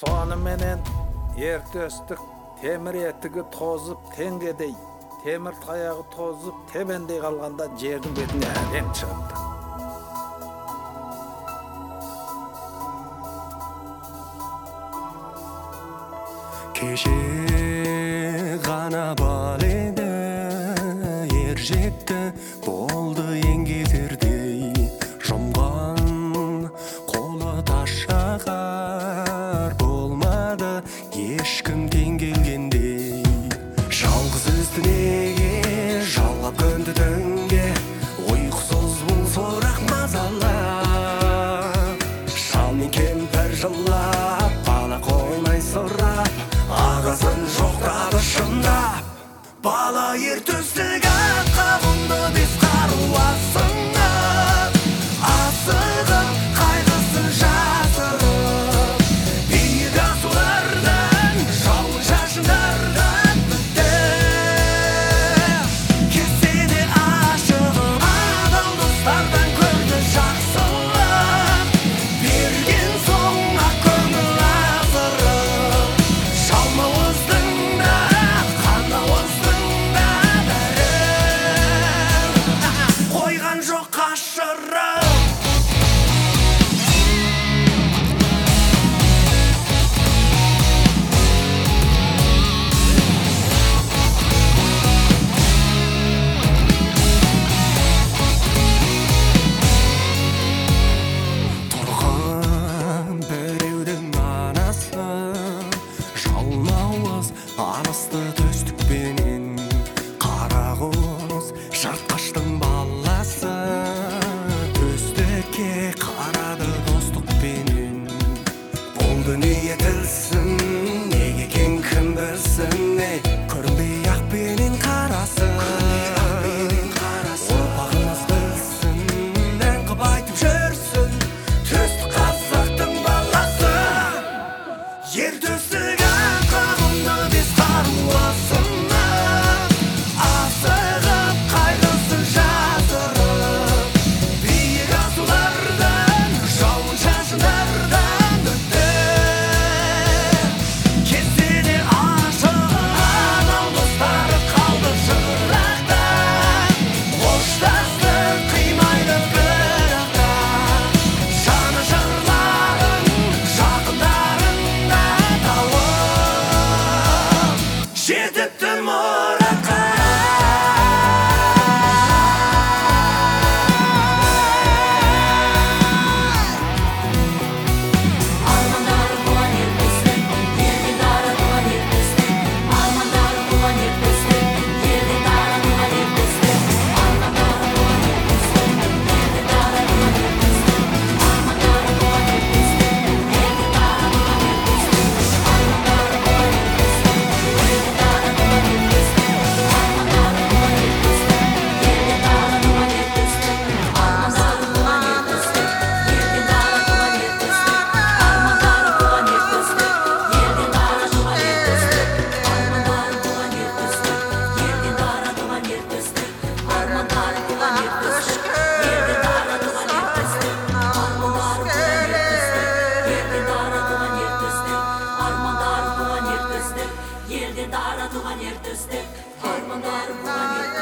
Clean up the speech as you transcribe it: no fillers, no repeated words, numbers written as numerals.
Сонымен ертөстік темір етігі тозып теңгедей, темір таяғы тозып тебендей қалғанда жердің бетіне әрең шығыпты. Кеше ғана баледі ер жетті болды еңгезердей жұмған қолы тас жағар болмады ешкім тең келгендей жалғыз үстінеге жалап көнді түнге ұйқысыз бұл сорақ мазалап шал мен кемпір жылап бала қоймай сұрап ағасын жоқтады шындап бала ер төстігі қауымды бес қаруасыңып асығып қайғысын жасырып биік асулардан жауын шашындардан бітіп кеседе ашығып адал достардан көрді жақсылық берген соң ақ көңіл азырып жалмауыздың да қанауыздың да бәрі қойған жоқ қашырып тұрған біреудің анасы жалмауыз арысты төстікпенен қара құс жыртқыштың баласы төстікке қарады достықпенен бұл дүние тілсін неге екен кім білсін көрінбей ақпенен қарасы ұрпағымыз білсін ән қып айтып жүрсін төстік қазақтың баласы ер төстігі қауымды бес қаруасынып асығып қайғысын жасырып биік асулардан жауын шашындардан өтіп кеседе ашығып адал достары қалды жырақта қоштасты қимайды бірақ та жаны жырларын жақындарына тауып жетіпті мұратқа Армандары туған ер төстік, елден дара туған ер төстік. Армандары туған ер төстік, елден дара туған ер төстік. Армандары туған ер төстік, елден дара туған ер төстік. Армандары туған ер төстік, елден дара туған ер төстік. Армандары туған ер төстік, елден дара туған ер төстік. Армандары туған ер төстік, елден дара туған ер төстік. Армандары туған ер төстік, елден дара туған ер төстік. Армандары туған ер төстік, елден дара туған ер төстік. Армандары туған ер төстік, елден дара туған ер төстік. Армандары туған ер төстік, елден дара туған ер төстік. Армандары туған ер төстік, елден дара туған ер төстік. Армандары туған ер төстік, елден дара туған ер төстік. Армандары туған ер төстік.